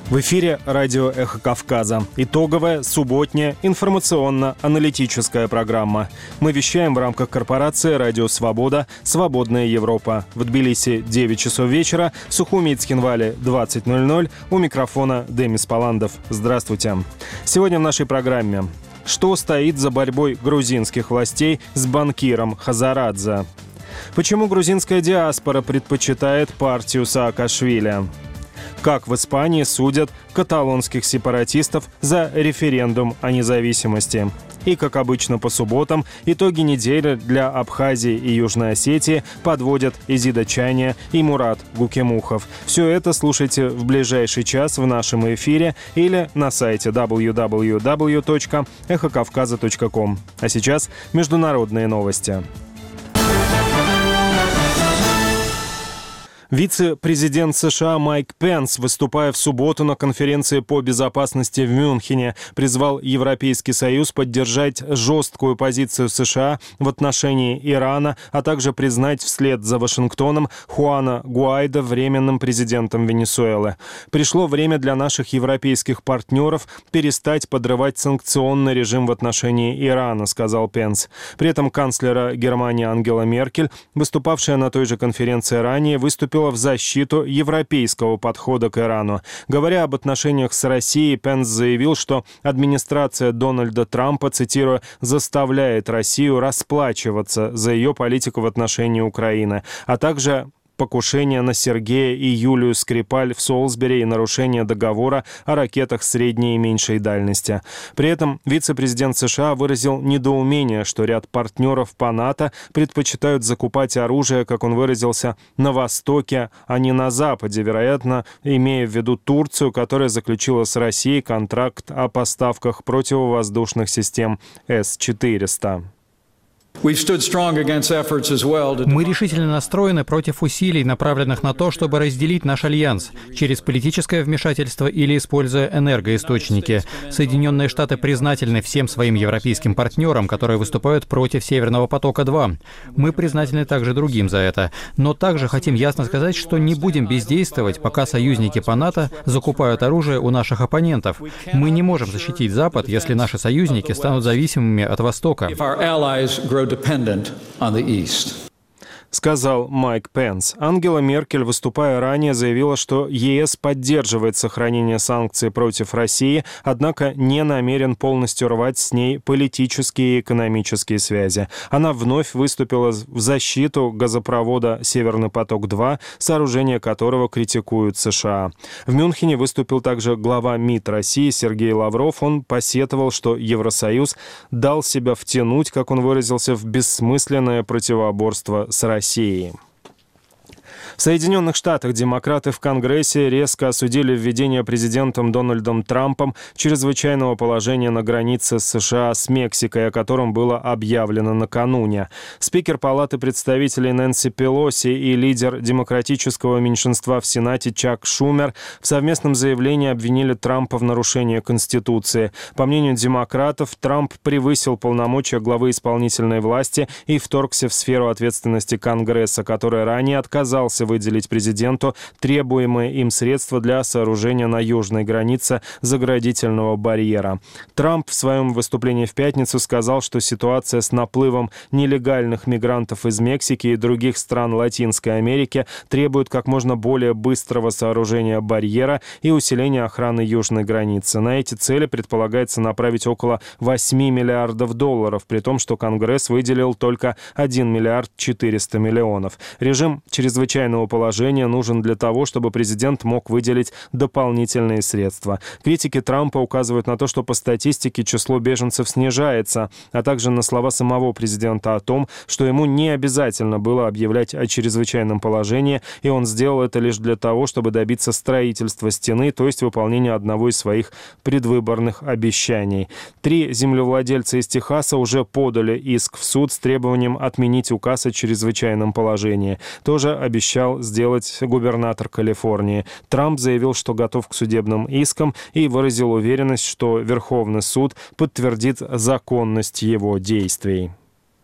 В эфире радио «Эхо Кавказа». Итоговая субботняя информационно-аналитическая программа. Мы вещаем в рамках корпорации «Радио Свобода. Свободная Европа». В Тбилиси 9 часов вечера, в Сухуми и Цхинвале 20:00. У микрофона Демис Паландов. Здравствуйте. Сегодня в нашей программе. Что стоит за борьбой грузинских властей с банкиром Хазарадзе? Почему грузинская диаспора предпочитает партию Саакашвили? Как в Испании судят каталонских сепаратистов за референдум о независимости? И, как обычно по субботам, итоги недели для Абхазии и Южной Осетии подводят Изида Чайния и Мурат Гукемухов. Все это слушайте в ближайший час в нашем эфире или на сайте www.эхокавказа.ком. А сейчас международные новости. Вице-президент США Майк Пенс, выступая в субботу на конференции по безопасности в Мюнхене, призвал Европейский Союз поддержать жесткую позицию США в отношении Ирана, а также признать вслед за Вашингтоном Хуана Гуайдо временным президентом Венесуэлы. «Пришло время для наших европейских партнеров перестать подрывать санкционный режим в отношении Ирана», — сказал Пенс. При этом канцлера Германии Ангела Меркель, выступавшая на той же конференции ранее, выступила в защиту европейского подхода к Ирану. Говоря об отношениях с Россией, Пенс заявил, что администрация Дональда Трампа, цитирую, «заставляет Россию расплачиваться за ее политику в отношении Украины», а также покушение на Сергея и Юлию Скрипаль в Солсбери и нарушение договора о ракетах средней и меньшей дальности. При этом вице-президент США выразил недоумение, что ряд партнеров по НАТО предпочитают закупать оружие, как он выразился, на Востоке, а не на Западе, вероятно, имея в виду Турцию, которая заключила с Россией контракт о поставках противовоздушных систем С-400. Мы решительно настроены против усилий, направленных на то, чтобы разделить наш альянс через политическое вмешательство или используя энергоисточники. Соединенные Штаты признательны всем своим европейским партнерам, которые выступают против Северного потока-2. Мы признательны также другим за это. Но также хотим ясно сказать, что не будем бездействовать, пока союзники по НАТО закупают оружие у наших оппонентов. Мы не можем защитить Запад, если наши союзники станут зависимыми от Востока. Dependent on the East. Сказал Майк Пенс. Ангела Меркель, выступая ранее, заявила, что ЕС поддерживает сохранение санкций против России, однако не намерен полностью рвать с ней политические и экономические связи. Она вновь выступила в защиту газопровода «Северный поток-2», сооружение которого критикуют США. В Мюнхене выступил также глава МИД России Сергей Лавров. Он посетовал, что Евросоюз дал себя втянуть, как он выразился, в бессмысленное противоборство с Россией. В Соединенных Штатах демократы в Конгрессе резко осудили введение президентом Дональдом Трампом чрезвычайного положения на границе США с Мексикой, о котором было объявлено накануне. Спикер Палаты представителей Нэнси Пелоси и лидер демократического меньшинства в Сенате Чак Шумер в совместном заявлении обвинили Трампа в нарушении Конституции. По мнению демократов, Трамп превысил полномочия главы исполнительной власти и вторгся в сферу ответственности Конгресса, который ранее отказался выделить президенту требуемые им средства для сооружения на южной границе заградительного барьера. Трамп в своем выступлении в пятницу сказал, что ситуация с наплывом нелегальных мигрантов из Мексики и других стран Латинской Америки требует как можно более быстрого сооружения барьера и усиления охраны южной границы. На эти цели предполагается направить около $8 миллиардов, при том, что Конгресс выделил только $1 миллиард 400 миллионов. Режим чрезвычайного положения нужен для того, чтобы президент мог выделить дополнительные средства. Критики Трампа указывают на то, что по статистике число беженцев снижается, а также на слова самого президента о том, что ему не обязательно было объявлять о чрезвычайном положении, и он сделал это лишь для того, чтобы добиться строительства стены, то есть выполнения одного из своих предвыборных обещаний. 3 землевладельца из Техаса уже подали иск в суд с требованием отменить указ о чрезвычайном положении. Тоже обещал сделать губернатор Калифорнии. Трамп заявил, что готов к судебным искам и выразил уверенность, что Верховный суд подтвердит законность его действий.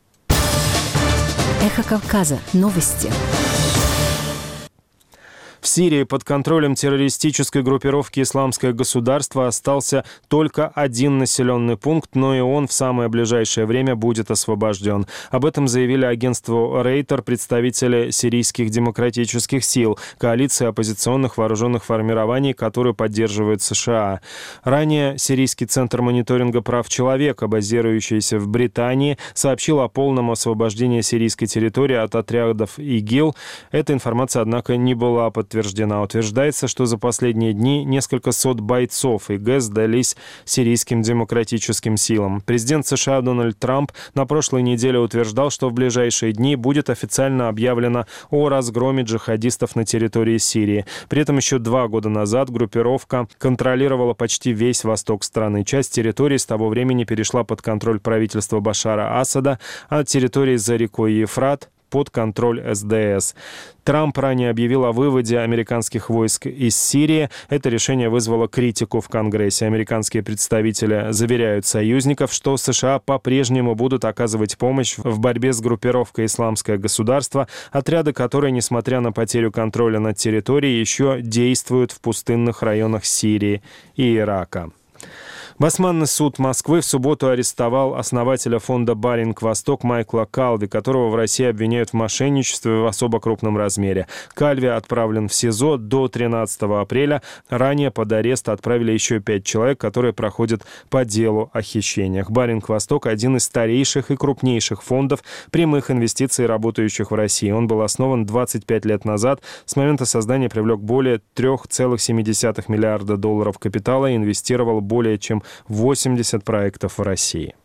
Эхо Кавказа. Новости. В Сирии под контролем террористической группировки «Исламское государство» остался только один населенный пункт, но и он в самое ближайшее время будет освобожден. Об этом заявили агентству Рейтер представители сирийских демократических сил, коалиции оппозиционных вооруженных формирований, которую поддерживает США. Ранее Сирийский центр мониторинга прав человека, базирующийся в Британии, сообщил о полном освобождении сирийской территории от отрядов ИГИЛ. Эта информация, однако, не была подтверждена. Утверждается, что за последние дни несколько сот бойцов ИГ сдались сирийским демократическим силам. Президент США Дональд Трамп на прошлой неделе утверждал, что в ближайшие дни будет официально объявлено о разгроме джихадистов на территории Сирии. При этом еще 2 года назад группировка контролировала почти весь восток страны. Часть территории с того времени перешла под контроль правительства Башара Асада, а территории за рекой Ефрат под контроль СДС. Трамп ранее объявил о выводе американских войск из Сирии. Это решение вызвало критику в Конгрессе. Американские представители заверяют союзников, что США по-прежнему будут оказывать помощь в борьбе с группировкой «Исламское государство», отряды которой, несмотря на потерю контроля над территорией, еще действуют в пустынных районах Сирии и Ирака. Басманный суд Москвы в субботу арестовал основателя фонда «Баринг-Восток» Майкла Калви, которого в России обвиняют в мошенничестве в особо крупном размере. Калви отправлен в СИЗО до 13 апреля. Ранее под арест отправили еще 5 человек, которые проходят по делу о хищениях. «Баринг-Восток» — один из старейших и крупнейших фондов прямых инвестиций, работающих в России. Он был основан 25 лет назад. С момента создания привлек более 3,7 миллиарда долларов капитала и инвестировал более чем 80 проектов в России.